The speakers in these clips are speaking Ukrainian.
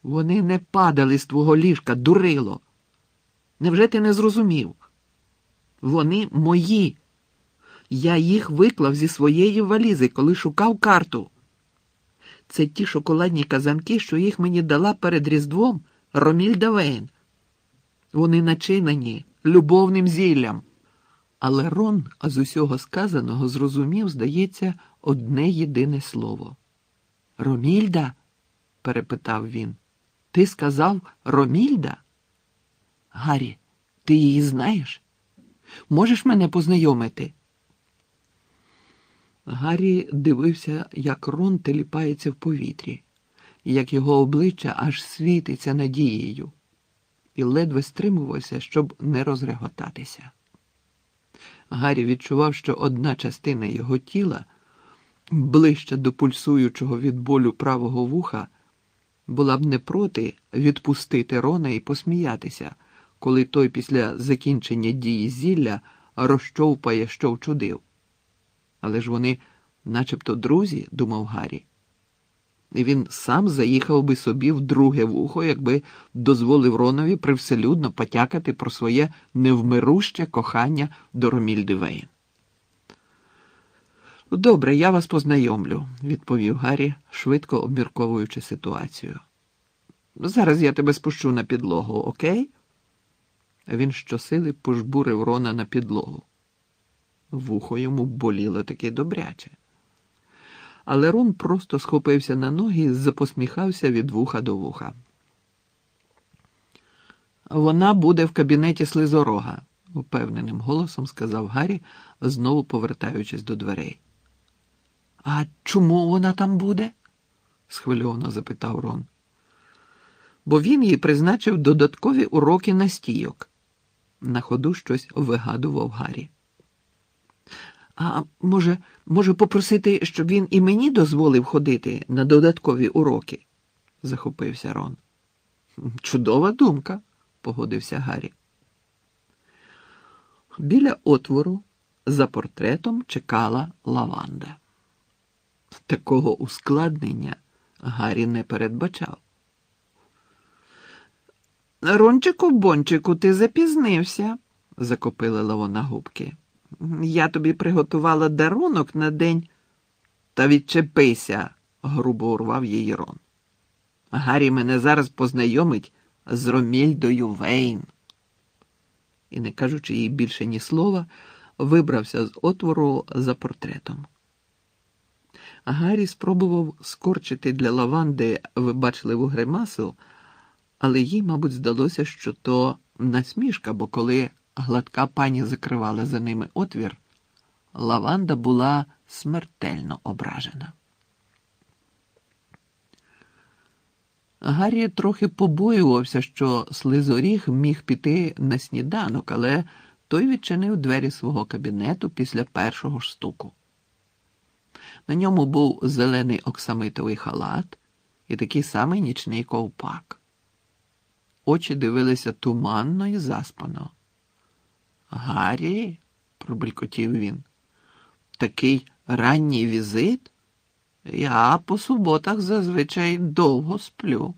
Вони не падали з твого ліжка, дурило. Невже ти не зрозумів? Вони мої. Я їх виклав зі своєї валізи, коли шукав карту. Це ті шоколадні казанки, що їх мені дала перед Різдвом Ромільда Вейн. Вони начинені любовним зіллям. Але Рон з усього сказаного зрозумів, здається, одне єдине слово. «Ромільда?» – перепитав він. «Ти сказав Ромільда? Гаррі, ти її знаєш? Можеш мене познайомити?» Гаррі дивився, як Рон теліпається в повітрі, як його обличчя аж світиться надією, і ледве стримувався, щоб не розреготатися. Гаррі відчував, що одна частина його тіла, ближче до пульсуючого від болю правого вуха, була б не проти відпустити Рона і посміятися, коли той після закінчення дії зілля розчовпає, що вчудив. Але ж вони начебто друзі, думав Гаррі. І він сам заїхав би собі в друге вухо, якби дозволив Ронові привселюдно потякати про своє невмируще кохання до Ромільди Вейн. «Добре, я вас познайомлю», – відповів Гаррі, швидко обмірковуючи ситуацію. «Зараз я тебе спущу на підлогу, окей?» Він щосили пожбурив Рона на підлогу. Вухо йому боліло таки добряче. Але Рон просто схопився на ноги і запосміхався від вуха до вуха. «Вона буде в кабінеті Слизорога», – упевненим голосом сказав Гаррі, знову повертаючись до дверей. «А чому вона там буде?» – схвильовано запитав Рон. «Бо він їй призначив додаткові уроки настійок». На ходу щось вигадував Гаррі. «А може попросити, щоб він і мені дозволив ходити на додаткові уроки?» – захопився Рон. «Чудова думка», – погодився Гаррі. Біля отвору за портретом чекала Лаванда. Такого ускладнення Гаррі не передбачав. «Рончику-бончику, ти запізнився», – закопилила вона губки. «Я тобі приготувала дарунок на день...» «Та відчепися», – грубо урвав її Рон. «Гаррі мене зараз познайомить з Ромільдою Вейн». І, не кажучи їй більше ні слова, вибрався з отвору за портретом. Гаррі спробував скорчити для Лаванди вибачливу гримасу, але їй, мабуть, здалося, що то насмішка, бо коли гладка пані закривала за ними отвір, Лаванда була смертельно ображена. Гаррі трохи побоювався, що Слизоріг міг піти на сніданок, але той відчинив двері свого кабінету після першого ж стуку. На ньому був зелений оксамитовий халат і такий самий нічний ковпак. Очі дивилися туманно і заспано. «Гаррі?» – пробелькотів він. «Такий ранній візит? Я по суботах зазвичай довго сплю».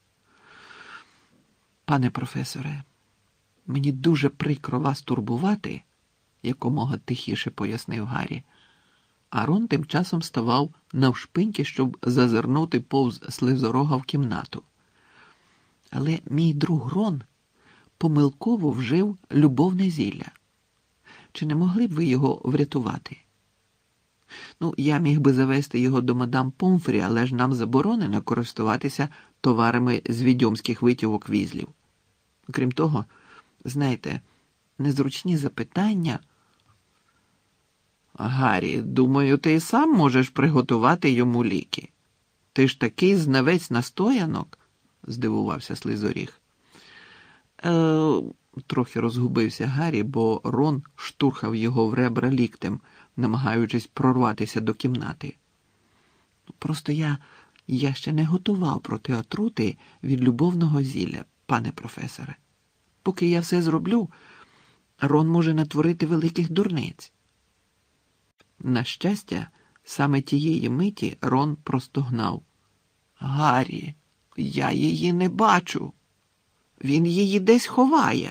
«Пане професоре, мені дуже прикро вас турбувати», – якомога тихіше пояснив Гаррі. А Рон тим часом ставав навшпиньки, щоб зазирнути повз Слизорога в кімнату. «Але мій друг Рон помилково вжив любовне зілля. Чи не могли б ви його врятувати? Я міг би завести його до мадам Помфрі, але ж нам заборонено користуватися товарами з відьомських витівок візлів. Крім того, знаєте, незручні запитання...» «Гаррі, думаю, ти і сам можеш приготувати йому ліки. Ти ж такий знавець настоянок», – здивувався Слизоріг. Трохи розгубився Гаррі, бо Рон штурхав його в ребра ліктем, намагаючись прорватися до кімнати. «Просто я ще не готував проти отрути від любовного зілля, пане професоре. Поки я все зроблю, Рон може натворити великих дурниць». На щастя, саме тієї миті Рон простогнав. «Гаррі, Я її не бачу. Він її десь ховає.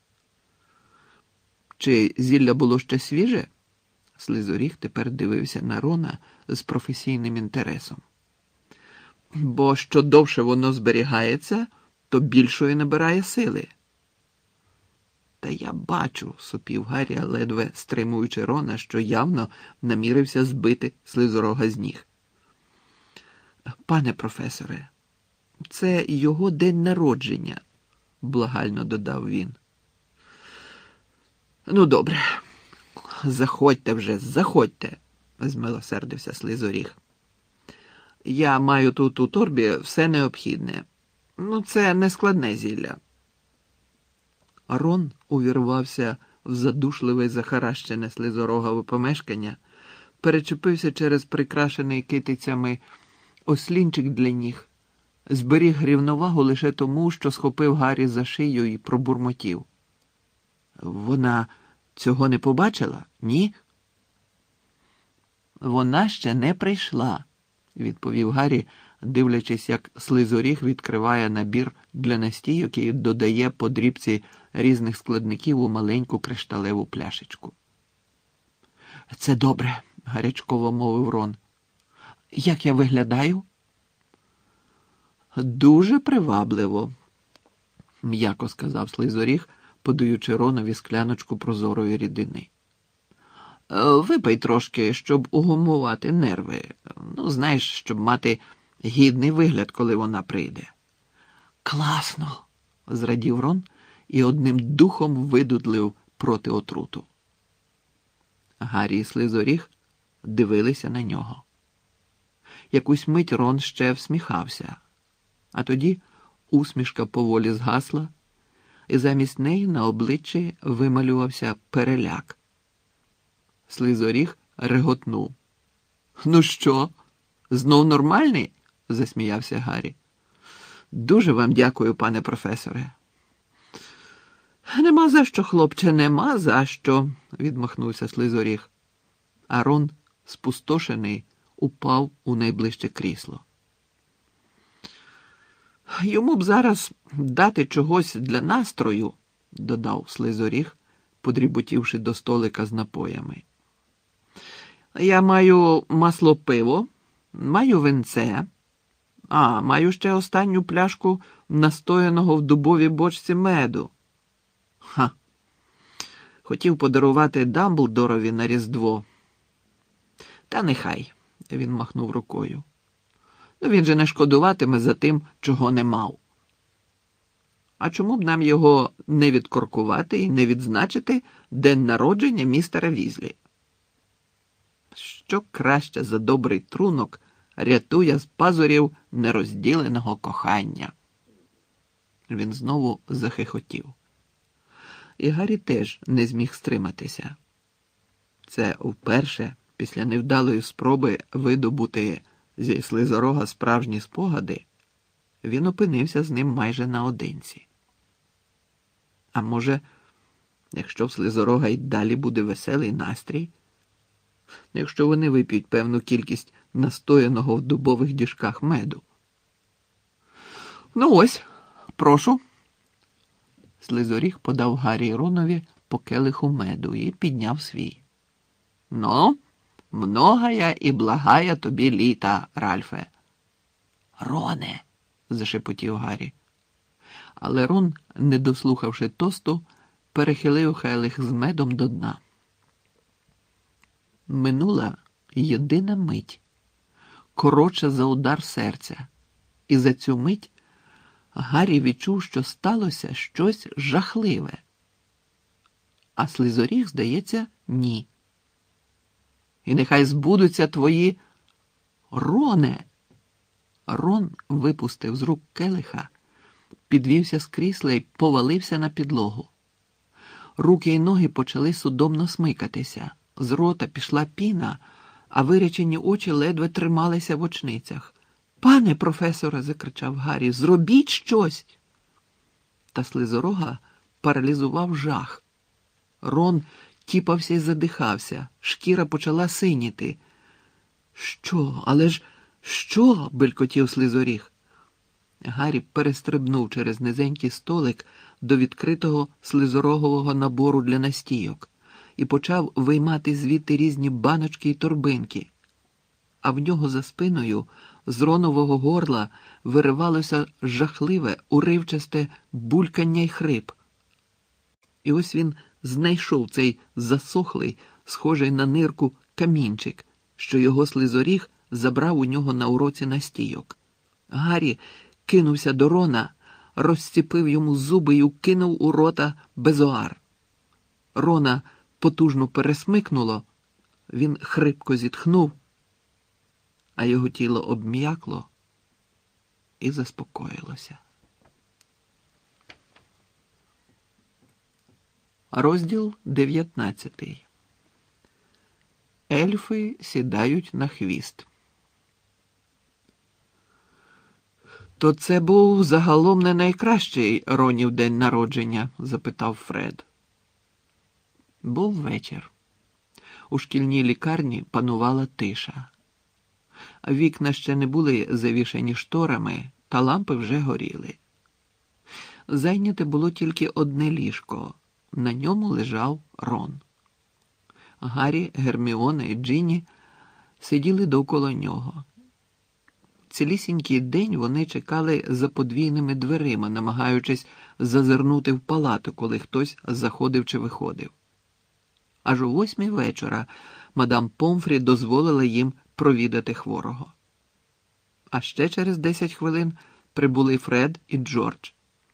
Чи зілля було ще свіже? Слизоріг тепер дивився на Рона з професійним інтересом. Бо що довше воно зберігається, то більшої набирає сили. Та я бачу, сопів Гаррі, ледве стримуючи Рона, що явно намірився збити Слизорога з ніг. Пане професоре, це його день народження, благально додав він. Ну, добре, заходьте вже, заходьте, змилосердився Слизоріг. Я маю тут у торбі все необхідне. Ну, це не складне зілля. Рон увірвався в задушливе захаращене Слизорогове помешкання, перечепився через прикрашений китицями ослінчик для ніг, зберіг рівновагу лише тому, що схопив Гаррі за шию і пробурмотів. Вона цього не побачила, ні? Вона ще не прийшла, відповів Гаррі, дивлячись, як Слизоріг відкриває набір для настійок і додає по дрібці різних складників у маленьку кришталеву пляшечку. Це добре, гарячково мовив Рон. Як я виглядаю? Дуже привабливо, м'яко сказав Слизоріг, подаючи Ронові скляночку прозорої рідини. Випий трошки, щоб угумувати нерви. Ну, знаєш, щоб мати гідний вигляд, коли вона прийде. Класно, зрадів Рон і одним духом видудлив проти отруту. Гаррі і Слизоріг дивилися на нього. Якусь мить Рон ще всміхався, а тоді усмішка поволі згасла, і замість неї на обличчі вималювався переляк. Слизоріг реготнув. Ну що, знов нормальний? Засміявся Гаррі. Дуже вам дякую, пане професоре. Нема за що, хлопче, нема за що, відмахнувся Слизоріг. А Рон, спустошений, упав у найближче крісло. Йому б зараз дати чогось для настрою, додав Слизоріг, подріботівши до столика з напоями. Я маю масло пиво, маю винце, маю ще останню пляшку настояного в дубовій бочці меду. Ха! Хотів подарувати Дамблдорові на Різдво. Та нехай, він махнув рукою. Він же не шкодуватиме за тим, чого не мав. А чому б нам його не відкоркувати і не відзначити день народження містера Візлі? Що краще за добрий трунок рятує з пазурів нерозділеного кохання. Він знову захихотів. І Гаррі теж не зміг стриматися. Це вперше, після невдалої спроби видобути зі Слизорога справжні спогади, він опинився з ним майже наодинці. А може, якщо в Слизорога й далі буде веселий настрій, якщо вони вип'ють певну кількість настояного в дубових діжках меду. Ну ось, прошу. Слизоріг подав Гаррі і Ронові по келиху меду і підняв свій. Ну, многая і благая тобі літа, Ральфе. Роне, зашепотів Гаррі. Але Рон, не дослухавши тосту, перехилив келих з медом до дна. Минула єдина мить, коротша за удар серця, і за цю мить Гаррі відчув, що сталося щось жахливе. А Слизоріг, здається, ні. І нехай збудуться твої... Роне! Рон випустив з рук келиха, підвівся з крісла і повалився на підлогу. Руки й ноги почали судомно смикатися. З рота пішла піна, а вирячені очі ледве трималися в очницях. «Пане професоре!» – закричав Гаррі. «Зробіть щось!» Та Слизорога паралізував жах. Рон тіпався і задихався, шкіра почала синіти. «Що? Але ж що?» – белькотів Слизоріг. Гаррі перестрибнув через низенький столик до відкритого слизорогового набору для настійок і почав виймати звідти різні баночки й торбинки. А в нього за спиною з Ронового горла виривалося жахливе, уривчасте булькання й хрип. І ось він знайшов цей засохлий, схожий на нирку, камінчик, що його слизоріг забрав у нього на уроці настійок. Гаррі кинувся до Рона, розціпив йому зуби й укинув у рота безоар. Рона потужно пересмикнуло, він хрипко зітхнув, а його тіло обм'якло і заспокоїлося. Розділ 19. Ельфи сідають на хвіст. «То це був загалом не найкращий Ронів день народження?» – запитав Фред. Був вечір. У шкільній лікарні панувала тиша. Вікна ще не були завішані шторами, та лампи вже горіли. Зайняте було тільки одне ліжко. На ньому лежав Рон. Гаррі, Герміона і Джинні сиділи довкола нього. Цілісінький день вони чекали за подвійними дверима, намагаючись зазирнути в палату, коли хтось заходив чи виходив. Аж о 8 вечора мадам Помфрі дозволила їм провідати хворого. А ще через 10 хвилин прибули Фред і Джордж.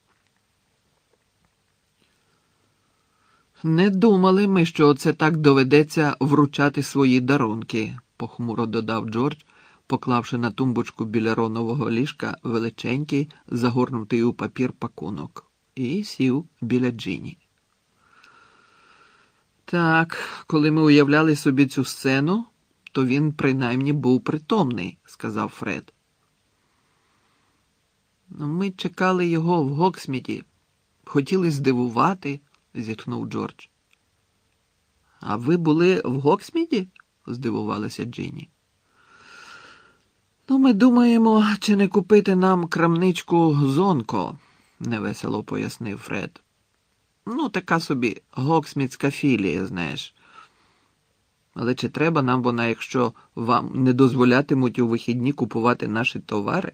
«Не думали ми, що оце так доведеться вручати свої дарунки», – похмуро додав Джордж, поклавши на тумбочку біля Ронового ліжка величенький, загорнутий у папір пакунок, і сів біля Джинні. «Так, коли ми уявляли собі цю сцену, то він принаймні був притомний», – сказав Фред. «Ми чекали його в Гоксміді, хотіли здивувати», – зітхнув Джордж. «А ви були в Гоксміді?» – здивувалася Джинні. «Ну, ми думаємо, чи не купити нам крамничку «Зонко», – невесело пояснив Фред. «Ну, така собі гоксмітська філія, знаєш. Але чи треба нам вона, якщо вам не дозволятимуть у вихідні купувати наші товари?»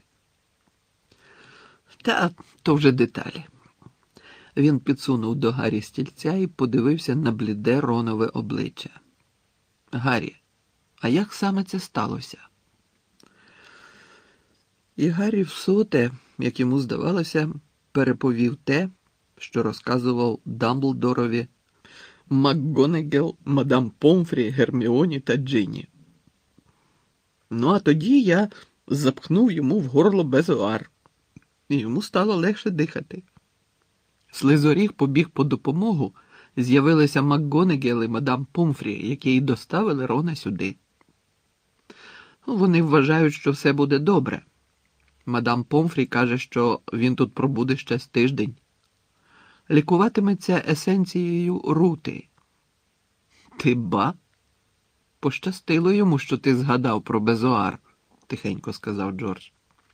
«Та, то вже деталі». Він підсунув до Гаррі стільця і подивився на бліде Ронове обличчя. «Гаррі, а як саме це сталося?» І Гаррі всоте, як йому здавалося, переповів те, що розказував Дамблдорові МакГонагал, мадам Помфрі, Герміоні та Джинні. «Ну, а тоді я запхнув йому в горло безоар, і йому стало легше дихати. Слизоріг побіг по допомогу, з'явилися МакГонагал і мадам Помфрі, які й доставили Рона сюди. Вони вважають, що все буде добре. Мадам Помфрі каже, що він тут пробуде ще з тиждень. Лікуватиметься есенцією рути». «Ти ба? Пощастило йому, що ти згадав про безоар», – тихенько сказав Джордж.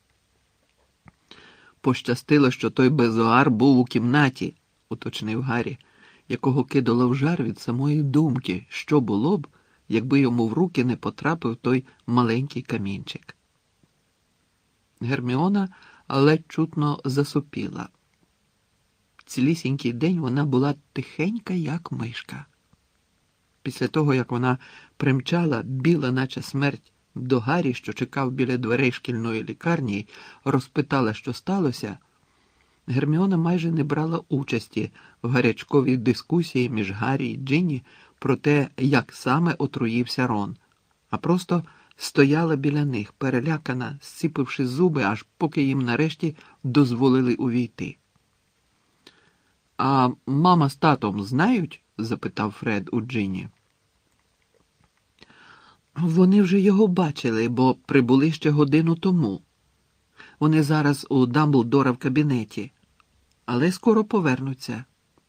«Пощастило, що той безоар був у кімнаті», – уточнив Гаррі, якого кидало в жар від самої думки, що було б, якби йому в руки не потрапив той маленький камінчик. Герміона ледь чутно засопіла. Цілісінький день вона була тихенька, як мишка. Після того, як вона примчала, біла, наче смерть, до Гаррі, що чекав біля дверей шкільної лікарні, розпитала, що сталося, Герміона майже не брала участі в гарячковій дискусії між Гаррі і Джинні про те, як саме отруївся Рон, а просто стояла біля них, перелякана, зціпивши зуби, аж поки їм нарешті дозволили увійти. «А мама з татом знають?» – запитав Фред у Джинні. «Вони вже його бачили, бо прибули ще годину тому. Вони зараз у Дамблдора в кабінеті, але скоро повернуться».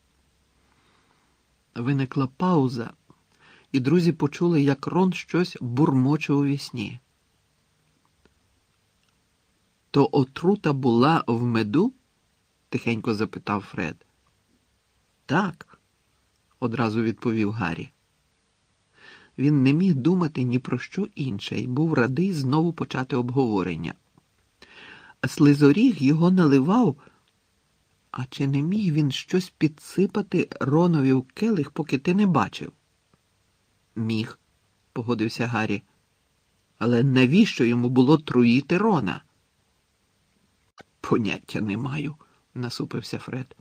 Виникла пауза, і друзі почули, як Рон щось бурмоче у вісні. То отрута була в меду? Тихенько запитав Фред. Так, одразу відповів Гаррі. Він не міг думати ні про що інше і був радий знову почати обговорення. Слизоріг його наливав, а чи не міг він щось підсипати Ронові в келих, поки ти не бачив? Міг, погодився Гаррі. Але навіщо йому було труїти Рона? Поняття не маю, насупився Фред.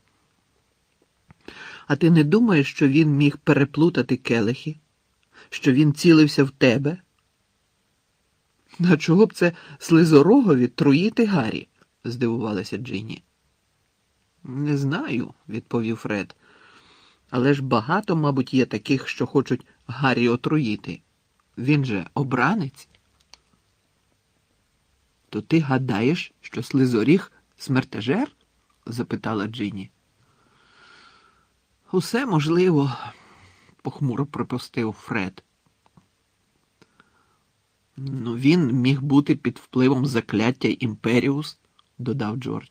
А ти не думаєш, що він міг переплутати келихи? Що він цілився в тебе? А чого б це слизорогові труїти Гаррі? Здивувалася Джинні. Не знаю, відповів Фред. Але ж багато, мабуть, є таких, що хочуть Гаррі отруїти. Він же обранець. То ти гадаєш, що слизоріг смертежер? Запитала Джинні. Усе можливо, похмуро припустив Фред. Ну, він міг бути під впливом закляття Імперіус, додав Джордж.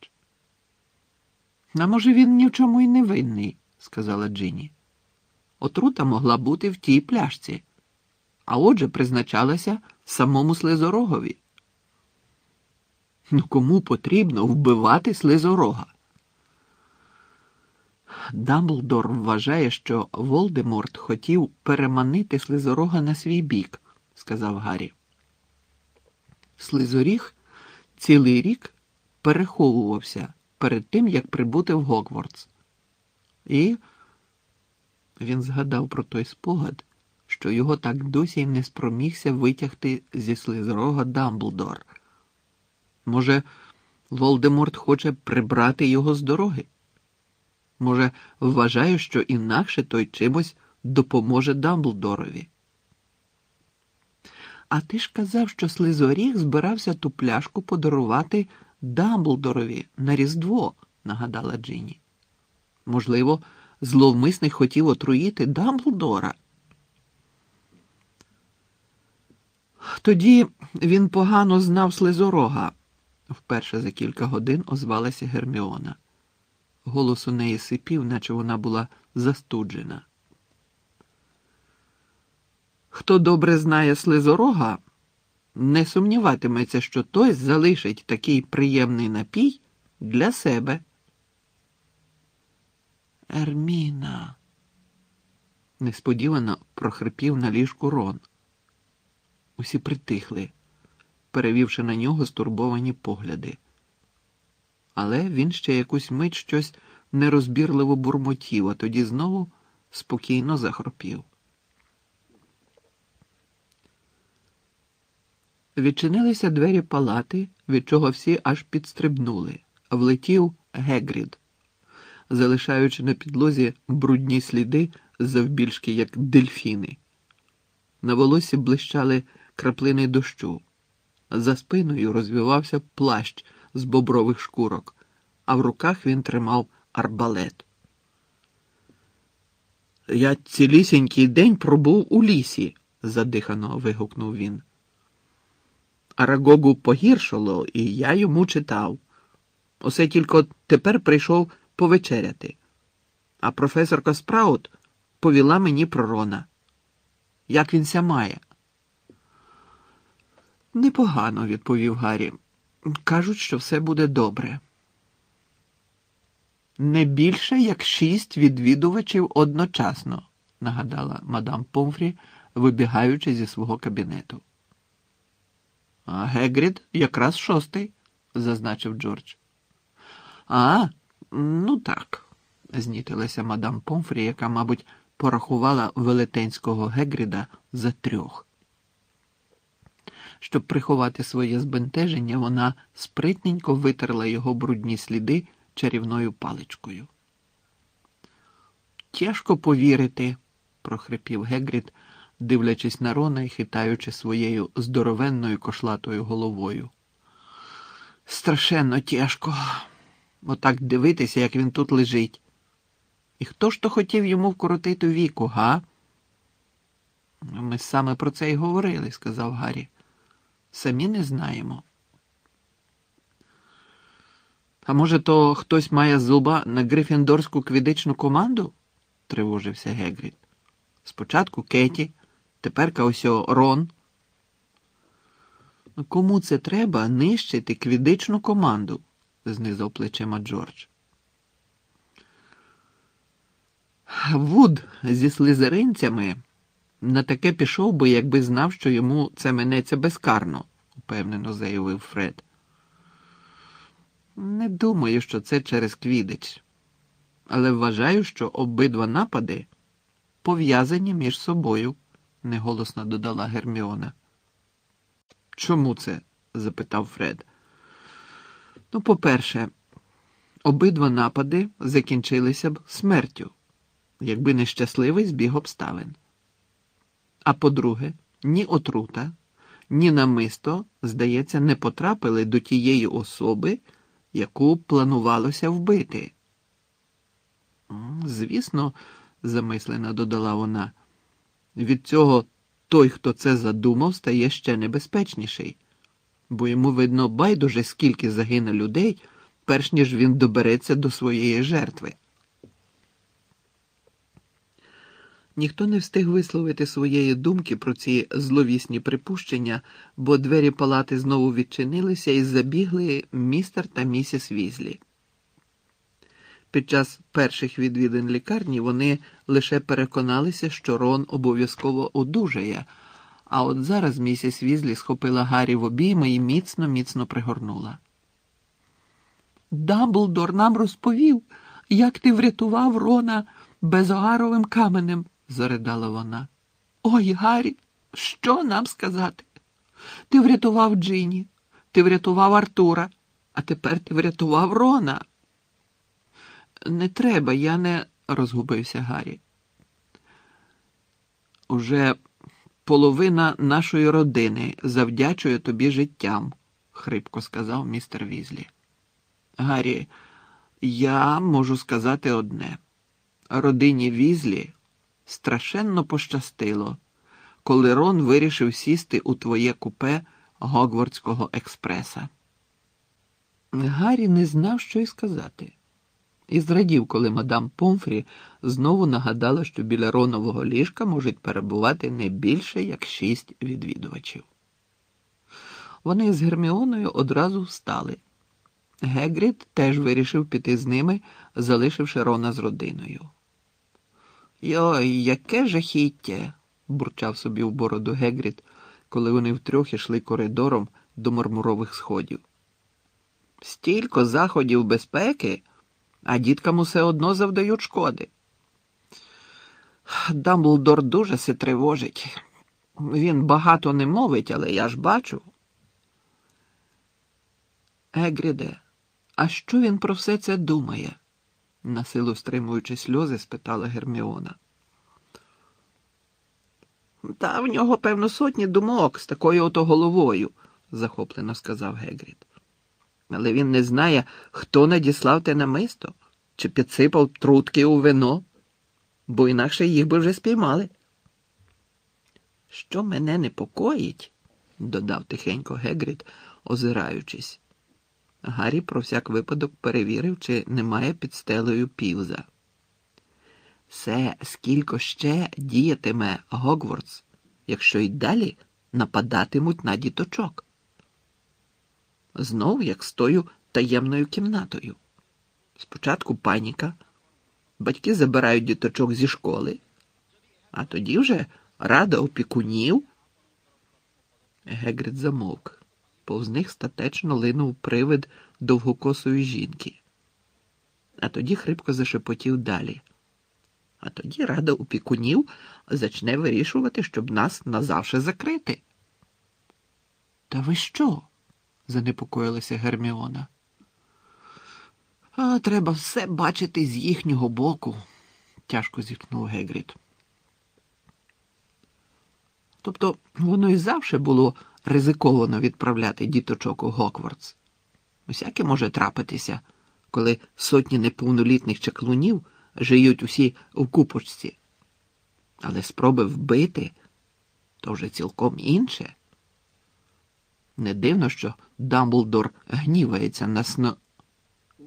А може, він ні в чому й не винний, сказала Джинні. Отрута могла бути в тій пляшці, а отже призначалася самому слизорогові. Ну, кому потрібно вбивати слизорога? Дамблдор вважає, що Волдеморт хотів переманити слизорога на свій бік, сказав Гаррі. Слизоріг цілий рік переховувався перед тим, як прибути в Гогвартс. І він згадав про той спогад, що його так досі й не спромігся витягти зі слизорога Дамблдор. Може, Волдеморт хоче прибрати його з дороги? Може, вважає, що інакше той чимось допоможе Дамблдорові? А ти ж казав, що слизоріг збирався ту пляшку подарувати Дамблдорові на Різдво, нагадала Джинні. Можливо, зловмисник хотів отруїти Дамблдора? Тоді він погано знав слизорога, вперше за кілька годин озвалася Герміона. Голос у неї сипів, наче вона була застуджена. Хто добре знає слизорога, не сумніватиметься, що той залишить такий приємний напій для себе. Ерміна, несподівано прохрипів на ліжку Рон. Усі притихли, перевівши на нього стурбовані погляди. Але він ще якусь мить щось нерозбірливо бурмотів, а тоді знову спокійно захропів. Відчинилися двері палати, від чого всі аж підстрибнули. Влетів Гегрід, залишаючи на підлозі брудні сліди завбільшки, як дельфіни. На волосі блищали краплини дощу. За спиною розвивався плащ з бобрових шкурок, а в руках він тримав арбалет. «Я цілісінький день пробув у лісі», – задихано вигукнув він. Арагогу погіршало, і я йому читав. Усе тільки тепер прийшов повечеряти. А професорка Спраут повіла мені про Рона. Як він ся має? Непогано, відповів Гаррі. Кажуть, що все буде добре. Не більше, як 6 відвідувачів одночасно, нагадала мадам Помфрі, вибігаючи зі свого кабінету. А Гегрід якраз 6-й, зазначив Джордж. А, ну так, знітилася мадам Помфрі, яка, мабуть, порахувала велетенського Гегріда за 3. Щоб приховати своє збентеження, вона спритненько витерла його брудні сліди чарівною паличкою. «Тяжко повірити», – прохрипів Гегрід, дивлячись на Рона і хитаючи своєю здоровенною кошлатою головою. «Страшенно тяжко. Отак дивитися, як він тут лежить. І хто ж то хотів йому вкоротити віку, га?» «Ми саме про це й говорили», – сказав Гаррі. «Самі не знаємо». А може, то хтось має зуба на грифіндорську квідичну команду? Тривожився Гегрід. Спочатку Кеті, теперка ось Рон. Кому це треба нищити квідичну команду? Знизав плечима Джордж. Вуд зі слизеринцями на таке пішов би, якби знав, що йому це минеться безкарно, упевнено заявив Фред. Не думаю, що це через квідич, але вважаю, що обидва напади пов'язані між собою, неголосно додала Герміона. Чому це? Запитав Фред. Ну, по-перше, обидва напади закінчилися б смертю, якби не щасливий збіг обставин. А по-друге, ні отрута, ні намисто, здається, не потрапили до тієї особи, яку планувалося вбити. Звісно, замислено додала вона, від цього той, хто це задумав, стає ще небезпечніший, бо йому, видно, байдуже, скільки загине людей, перш ніж він добереться до своєї жертви. Ніхто не встиг висловити своєї думки про ці зловісні припущення, бо двері палати знову відчинилися і забігли містер та місіс Візлі. Під час перших відвідин лікарні вони лише переконалися, що Рон обов'язково одужає, а от зараз місіс Візлі схопила Гаррі в обійми і міцно-міцно пригорнула. «Дамблдор нам розповів, як ти врятував Рона безогаровим каменем», – заридала вона. «Ой, Гаррі, що нам сказати? Ти врятував Джині, ти врятував Артура, а тепер ти врятував Рона». «Не треба, я не...» – розгубився Гаррі. «Уже половина нашої родини завдячує тобі життям», – хрипко сказав містер Візлі. «Гаррі, я можу сказати одне. Родині Візлі страшенно пощастило, коли Рон вирішив сісти у твоє купе Гогвартського експреса». Гаррі не знав, що й сказати. І зрадів, коли мадам Помфрі знову нагадала, що біля Ронового ліжка можуть перебувати не більше, як 6 відвідувачів. Вони з Герміоною одразу встали. Гегрід теж вирішив піти з ними, залишивши Рона з родиною. «Йой, яке жахіття!» – бурчав собі в бороду Гегрід, коли вони втрьох ішли коридором до мармурових сходів. «Стільки заходів безпеки, а діткам усе одно завдають шкоди. Дамблдор дуже се тривожить. Він багато не мовить, але я ж бачу». «Гегріде, а що він про все це думає?» – насилу стримуючи сльози, спитала Герміона. «Та в нього, певно, сотні думок з такою ото головою», – захоплено сказав Гегрід. «Але він не знає, хто надіслав те намисто, чи підсипав трутки у вино, бо інакше їх би вже спіймали». «Що мене непокоїть», – додав тихенько Гегрід, озираючись. Гаррі про всяк випадок перевірив, чи немає під стелею Півза. «Се, скільки ще діятиме Гогвартс, якщо й далі нападатимуть на діточок. Знов, як з тою таємною кімнатою. Спочатку паніка, батьки забирають діточок зі школи, а тоді вже рада опікунів». Гегрід замовк. Повз них статечно линув привид довгокосої жінки. А тоді хрипко зашепотів далі. «А тоді рада опікунів зачне вирішувати, щоб нас назавше закрити». «Та ви що?» – занепокоїлася Герміона. «А треба все бачити з їхнього боку», – тяжко зітхнув Гегрід. «Тобто воно і завжди було ризиковано відправляти діточок у Гогвартс. Усяке може трапитися, коли сотні неповнолітніх чаклунів жиють усі в купочці. Але спроби вбити – то вже цілком інше. Не дивно, що Дамблдор гнівається на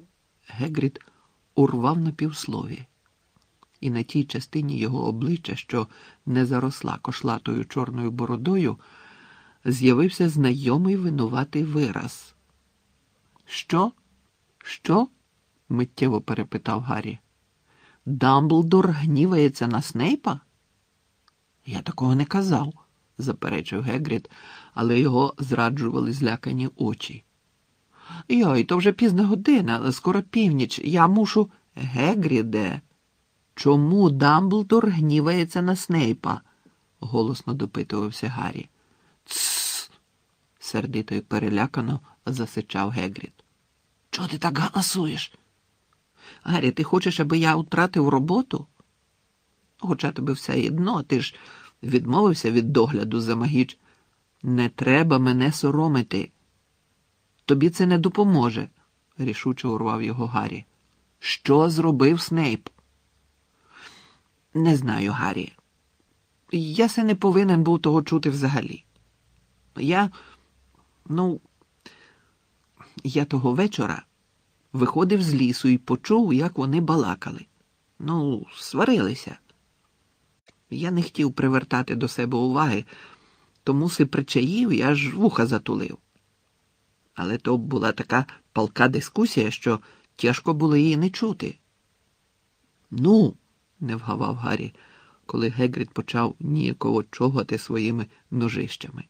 Гегрід урвав на півслові, і на тій частині його обличчя, що не заросла кошлатою чорною бородою, з'явився знайомий винуватий вираз. «Що? Що?» – миттєво перепитав Гаррі. «Дамблдор гнівається на Снейпа?» «Я такого не казав», – заперечив Гегрід, але його зраджували злякані очі. «Йой, то вже пізна година, скоро північ, я мушу...» «Гегріде, чому Дамблдор гнівається на Снейпа?» – голосно допитувався Гаррі. «Тссс!» – сердито й перелякано засичав Гегрід. «Чого ти так галасуєш? Гаррі, ти хочеш, аби я втратив роботу? Хоча тобі все одно, ти ж відмовився від догляду за Магіч. Не треба мене соромити. Тобі це не допоможе», – рішуче урвав його Гаррі. «Що зробив Снейп?» «Не знаю, Гаррі. Я се не повинен був того чути взагалі. Я того вечора виходив з лісу і почув, як вони балакали. Сварилися. Я не хотів привертати до себе уваги, тому си причаїв і аж вуха затулив. Але то була така палка дискусія, що тяжко було її не чути». Не вгавав Гаррі, коли Гегрід почав ніяково чогати своїми ножищами.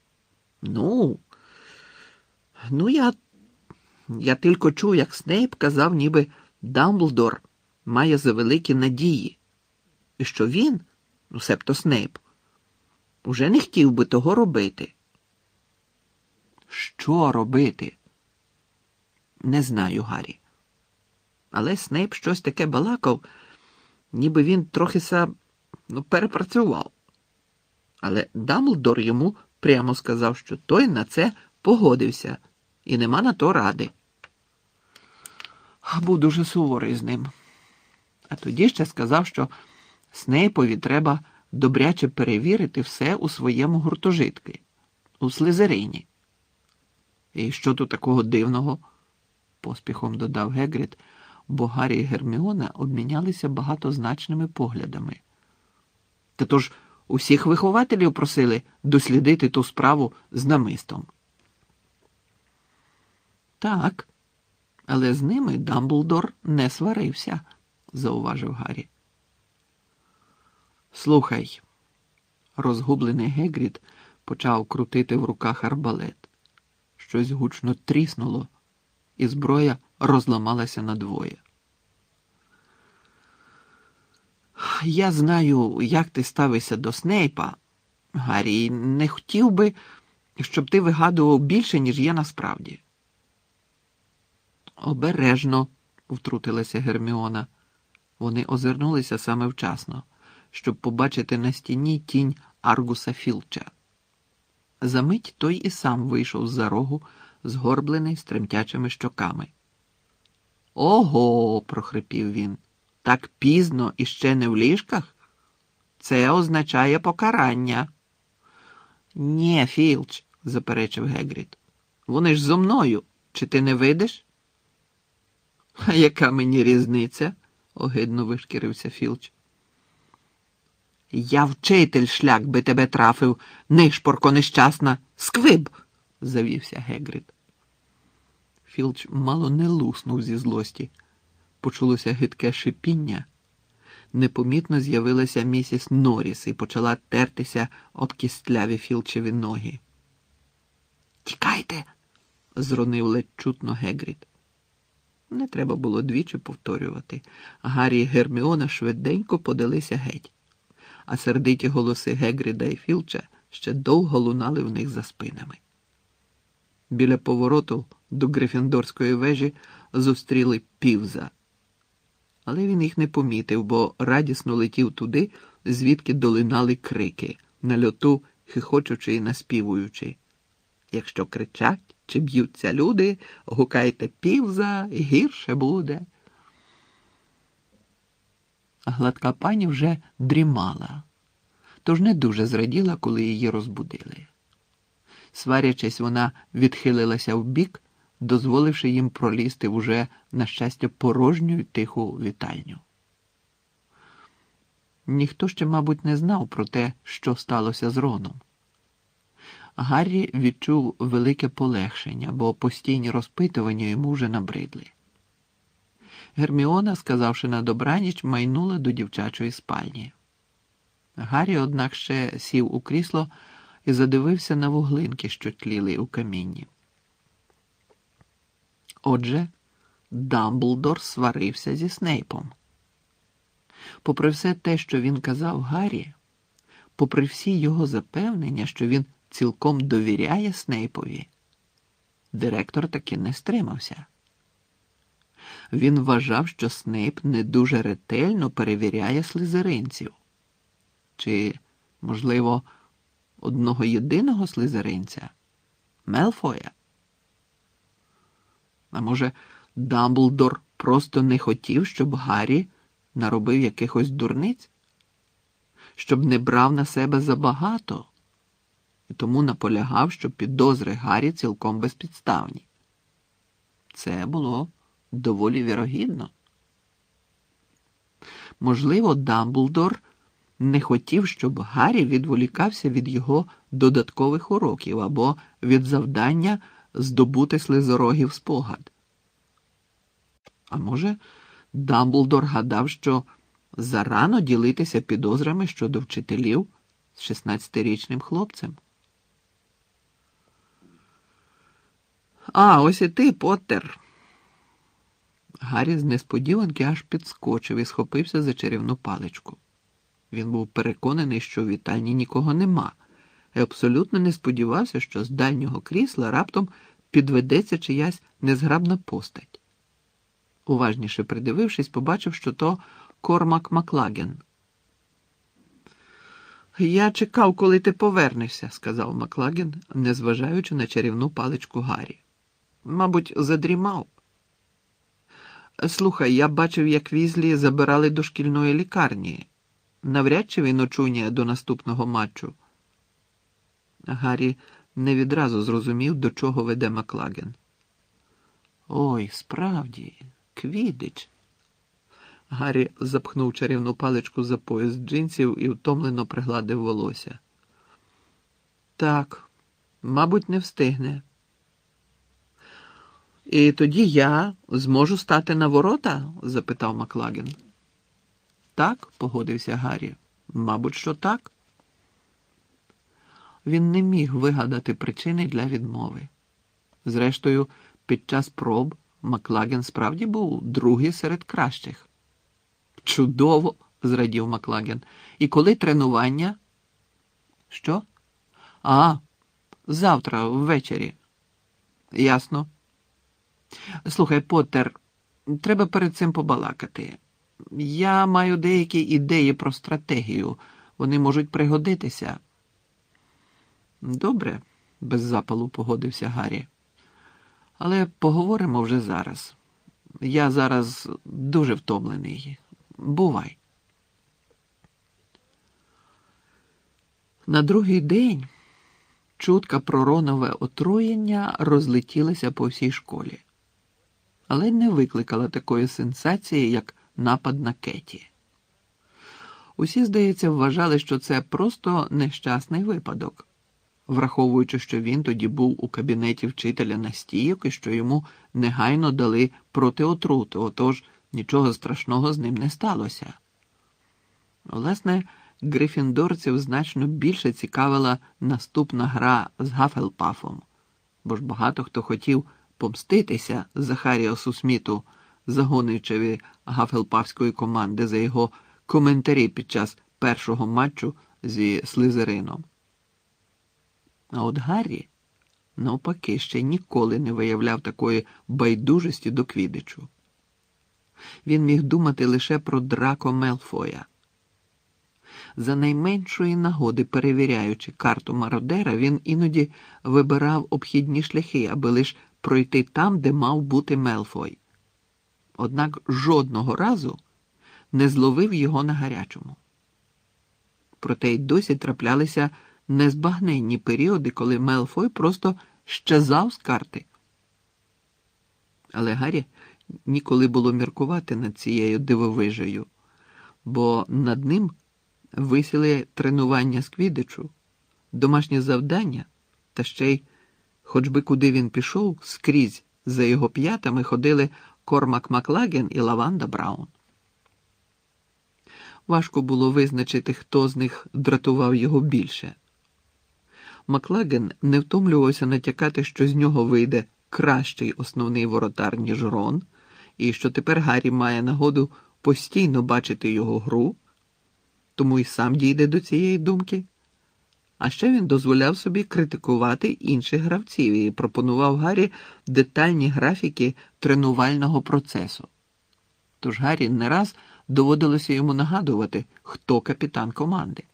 Я тільки чув, як Снейп казав, ніби Дамблдор має завеликі надії, і що він, себто Снейп, уже не хотів би того робити». «Що робити?» «Не знаю, Гаррі. Але Снейп щось таке балакав, ніби він трохи перепрацював. Але Дамблдор йому прямо сказав, що той на це погодився, і нема на то ради. Був дуже суворий з ним. А тоді ще сказав, що Снейпові треба добряче перевірити все у своєму гуртожитку, у Слизерині». «І що тут такого дивного?» – поспіхом додав Гегрід, бо Гаррі і Герміона обмінялися багатозначними поглядами. «Та то ж усіх вихователів просили дослідити ту справу з намистом». «Так, але з ними Дамблдор не сварився», – зауважив Гаррі. «Слухай», – розгублений Гегрід почав крутити в руках арбалет. Щось гучно тріснуло, і зброя розламалася надвоє. «Я знаю, як ти ставишся до Снейпа, Гаррі, і не хотів би, щоб ти вигадував більше, ніж є насправді». «Обережно», – втрутилася Герміона. Вони озирнулися саме вчасно, щоб побачити на стіні тінь Аргуса Філча. Замить той і сам вийшов з-за рогу, згорблений, з тремтячими щоками. «Ого!» – прохрипів він. «Так пізно і ще не в ліжках? Це означає покарання». «Нє, Філч», – заперечив Гегрід. «Вони ж зо мною. Чи ти не видиш?» «А яка мені різниця?» – огидно вишкірився Філч. «Я вчитель, шлях би тебе трафив, нишпорко нещасна, сквиб!» – завівся Гегрід. Філч мало не луснув зі злості. Почулося гидке шипіння. Непомітно з'явилася місіс Норріс і почала тертися об кістляві Філчеві ноги. «Тікайте!» – зронив ледь чутно Гегрід. Не треба було двічі повторювати. Гаррі і Герміона швиденько подалися геть, а сердиті голоси Гегріда і Філча ще довго лунали в них за спинами. Біля повороту до Грифіндорської вежі зустріли Півза. Але він їх не помітив, бо радісно летів туди, звідки долинали крики, на льоту хихочучи і наспівуючи. Якщо кричать чи б'ються люди, гукайте Півза, гірше буде. Гладка пані вже дрімала, тож не дуже зраділа, коли її розбудили. Сварячись, вона відхилилася вбік, дозволивши їм пролізти в уже, на щастя, порожню й тиху вітальню. Ніхто ще, мабуть, не знав про те, що сталося з Роном. Гаррі відчув велике полегшення, бо постійні розпитування йому вже набридли. Герміона, сказавши на добраніч, майнула до дівчачої спальні. Гаррі, однак, ще сів у крісло і задивився на вуглинки, що тліли у камінні. Отже, Дамблдор сварився зі Снейпом. Попри все те, що він казав Гаррі, попри всі його запевнення, що він цілком довіряє Снейпові, директор таки не стримався. Він вважав, що Снейп не дуже ретельно перевіряє слизеринців. Чи, можливо, одного єдиного слизеринця – Мелфоя? А може, Дамблдор просто не хотів, щоб Гаррі наробив якихось дурниць? Щоб не брав на себе забагато? І тому наполягав, що підозри Гаррі цілком безпідставні. Це було доволі вірогідно. Можливо, Дамблдор не хотів, щоб Гаррі відволікався від його додаткових уроків або від завдання здобути слизорогів спогад. А може, Дамблдор гадав, що зарано ділитися підозрами щодо вчителів з 16-річним хлопцем. «А, ось і ти, Поттер!» Гаррі з несподіванки аж підскочив і схопився за чарівну паличку. Він був переконаний, що в вітальні нікого нема, і абсолютно не сподівався, що з дальнього крісла раптом підведеться чиясь незграбна постать. Уважніше придивившись, побачив, що то Кормак Маклаген. «Я чекав, коли ти повернешся», – сказав Маклаген, незважаючи на чарівну паличку Гаррі. «Мабуть, задрімав». «Слухай, я бачив, як Візлі забирали до шкільної лікарні. Навряд чи він очуняє до наступного матчу». Гаррі не відразу зрозумів, до чого веде Маклаген. «Ой, справді, Квіддич». Гаррі запхнув чарівну паличку за пояс джинсів і втомлено пригладив волосся. «Так, мабуть, не встигне». «І тоді я зможу стати на ворота?» – запитав Маклаген. «Так», – погодився Гаррі. «Мабуть, що так». Він не міг вигадати причини для відмови. Зрештою, під час проб Маклаген справді був другий серед кращих. «Чудово!» – зрадів Маклаген. «І коли тренування?» «Що?» «А, завтра ввечері». «Ясно». «Слухай, Поттер, треба перед цим побалакати. Я маю деякі ідеї про стратегію. Вони можуть пригодитися». «Добре», – без запалу погодився Гаррі. «Але поговоримо вже зараз. Я зараз дуже втомлений. Бувай». На другий день чутка про Ронове отруєння розлетілася по всій школі, але не викликала такої сенсації, як напад на Кеті. Усі, здається, вважали, що це просто нещасний випадок, враховуючи, що він тоді був у кабінеті вчителя настійок і що йому негайно дали протиотрути, отож нічого страшного з ним не сталося. Власне, грифіндорців значно більше цікавила наступна гра з Гафелпафом, бо ж багато хто хотів помститися Захаріасу Сміту, загоничеві Гафелпафської команди, за його коментарі під час першого матчу зі Слизерином. А от Гаррі, навпаки, ще ніколи не виявляв такої байдужості до Квіддичу. Він міг думати лише про Драко Мелфоя. За найменшої нагоди, перевіряючи карту мародера, він іноді вибирав обхідні шляхи, аби лиш пройти там, де мав бути Мелфой. Однак жодного разу не зловив його на гарячому. Проте й досі траплялися незбагненні періоди, коли Мелфой просто щезав з карти. Але Гаррі ніколи було міркувати над цією дивовижею, бо над ним висіли тренування з квіддичу, домашні завдання, та ще й, хоч би куди він пішов, скрізь за його п'ятами ходили Кормак Маклаген і Лаванда Браун. Важко було визначити, хто з них дратував його більше. Маклаген не втомлювався натякати, що з нього вийде кращий основний воротар, ніж Рон, і що тепер Гаррі має нагоду постійно бачити його гру, тому й сам дійде до цієї думки. А ще він дозволяв собі критикувати інших гравців і пропонував Гаррі детальні графіки тренувального процесу. Тож Гаррі не раз доводилося йому нагадувати, хто капітан команди.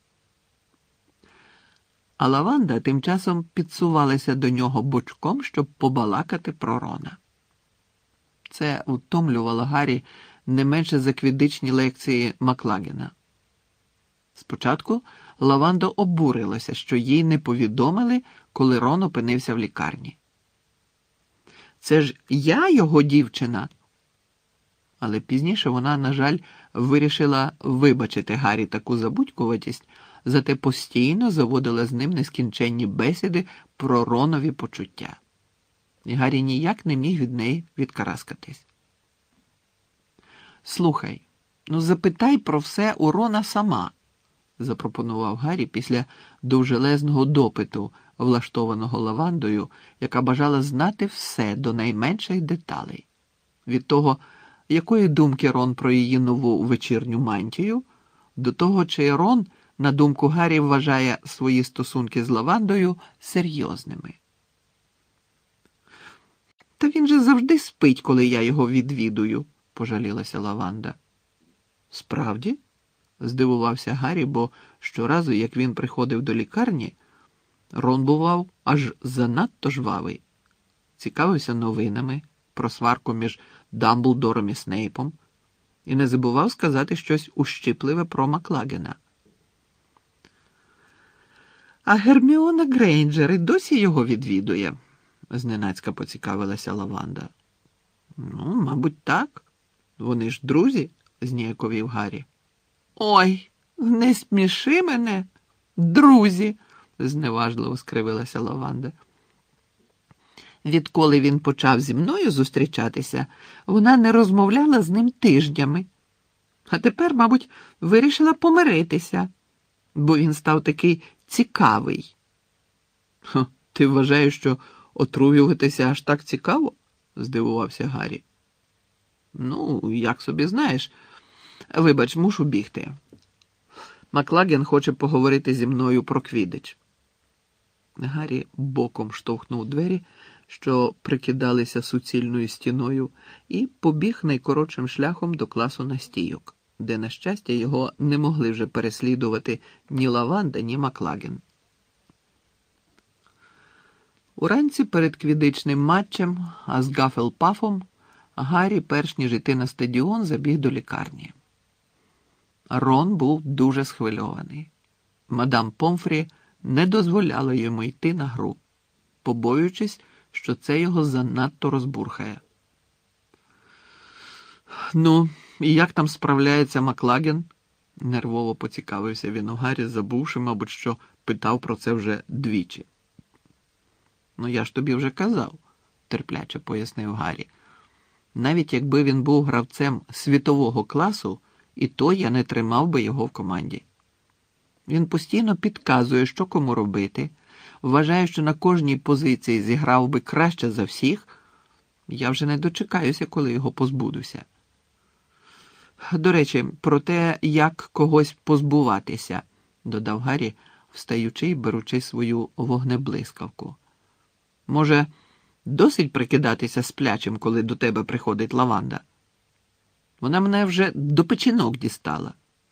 А Лаванда тим часом підсувалася до нього бочком, щоб побалакати про Рона. Це утомлювало Гаррі не менше за квіддичні лекції Маклагена. Спочатку Лаванда обурилася, що їй не повідомили, коли Рон опинився в лікарні. «Це ж я його дівчина!» Але пізніше вона, на жаль, вирішила вибачити Гаррі таку забудькуватість, зате постійно заводила з ним нескінченні бесіди про Ронові почуття. І Гаррі ніяк не міг від неї відкараскатись. «Слухай, ну запитай про все у Рона сама», – запропонував Гаррі після довжелезного допиту, влаштованого Лавандою, яка бажала знати все до найменших деталей. Від того, якої думки Рон про її нову вечірню мантію, до того, чи Рон, на думку Гаррі, вважає свої стосунки з Лавандою серйозними. «Та він же завжди спить, коли я його відвідую», – пожалілася Лаванда. «Справді?» – здивувався Гаррі, бо щоразу, як він приходив до лікарні, Рон бував аж занадто жвавий. Цікавився новинами про сварку між Дамблдором і Снейпом і не забував сказати щось ущипливе про Маклагена. «А Герміона Грейнджер і досі його відвідує?» – зненацька поцікавилася Лаванда. «Ну, мабуть, так. Вони ж друзі», – зніяковів Гаррі. «Ой, не сміши мене, друзі!» – зневажливо скривилася Лаванда. «Відколи він почав зі мною зустрічатися, вона не розмовляла з ним тижнями. А тепер, мабуть, вирішила помиритися, бо він став такий цікавий». «Ти вважаєш, що отруюватися аж так цікаво?» – здивувався Гаррі. «Ну, як собі знаєш. Вибач, мушу бігти. Маклаген хоче поговорити зі мною про квіддич». Гаррі боком штовхнув двері, що прикидалися суцільною стіною, і побіг найкоротшим шляхом до класу настійок, де, на щастя, його не могли вже переслідувати ні Лаванда, ні Маклаген. Уранці перед квіддичним матчем, а з Гафелпафом, Гаррі, перш ніж іти на стадіон, забіг до лікарні. Рон був дуже схвильований. Мадам Помфрі не дозволяла йому йти на гру, побоюючись, що це його занадто розбурхає. «Ну, і як там справляється Маклаген?» – нервово поцікавився він у Гаррі, забувши, мабуть, що питав про це вже двічі. «Ну, я ж тобі вже казав», – терпляче пояснив Гаррі. «Навіть якби він був гравцем світового класу, і то я не тримав би його в команді. Він постійно підказує, що кому робити, вважає, що на кожній позиції зіграв би краще за всіх. Я вже не дочекаюся, коли його позбудуся. До речі, про те, як когось позбуватися», – додав Гаррі, встаючи й беручи свою вогнеблискавку. «Може, досить прикидатися сплячим, коли до тебе приходить Лаванда? Вона мене вже до печінок дістала».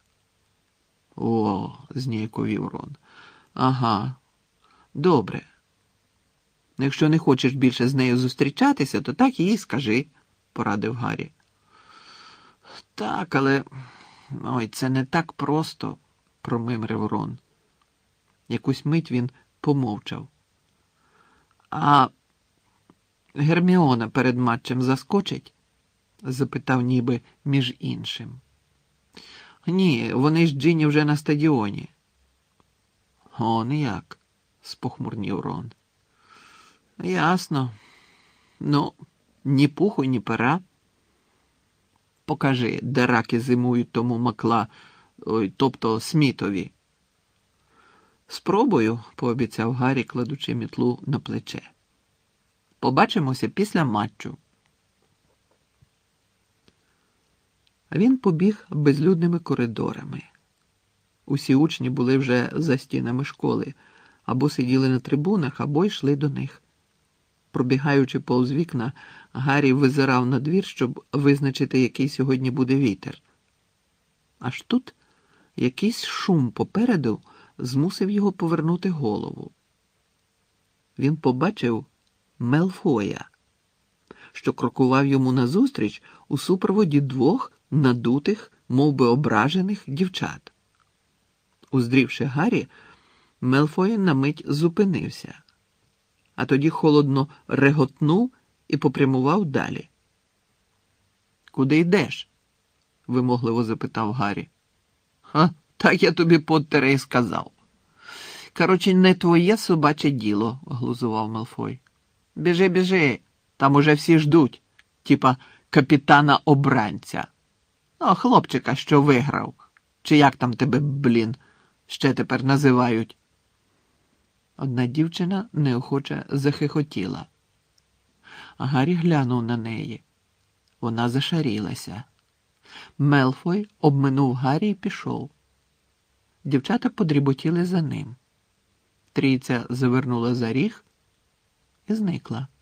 «О», – зніяковів Рон. «Ага, добре. Якщо не хочеш більше з нею зустрічатися, то так їй скажи», – порадив Гаррі. «Так, але... Ой, це не так просто», – промимрив Рон. Якусь мить він помовчав. «А Герміона перед матчем заскочить? Запитав ніби між іншим. Ні, вони ж Джині вже на стадіоні. Он як, спохмурнів Рон. Ясно. Ну, ні пуху, ні пера. Покажи, де раки зимують тому тобто Смітові. Спробую, пообіцяв Гаррі, кладучи мітлу на плече. Побачимося після матчу. Він побіг безлюдними коридорами. Усі учні були вже за стінами школи, або сиділи на трибунах, або йшли до них. Пробігаючи повз вікна, Гаррі визирав на двір, щоб визначити, який сьогодні буде вітер. Аж тут якийсь шум попереду змусив його повернути голову. Він побачив Мелфоя, що крокував йому назустріч у супроводі двох надутих, мовби ображених дівчат. Уздрівши Гаррі, Мелфой на мить зупинився, а тоді холодно реготнув і попрямував далі. «Куди йдеш?» – вимогливо запитав Гаррі. «Ха, так я тобі, Поттере, і сказав. Короче, не твоє собаче діло», – глузував Мелфой. «Біжи, біжи, там уже всі ждуть, типа капітана-обранця. Ну, хлопчика, що виграв. Чи як там тебе, ще тепер називають?» Одна дівчина неохоче захихотіла. Гаррі глянув на неї. Вона зашарілася. Мелфой обминув Гаррі і пішов. Дівчата подріботіли за ним. Трійця завернула за ріг і зникла.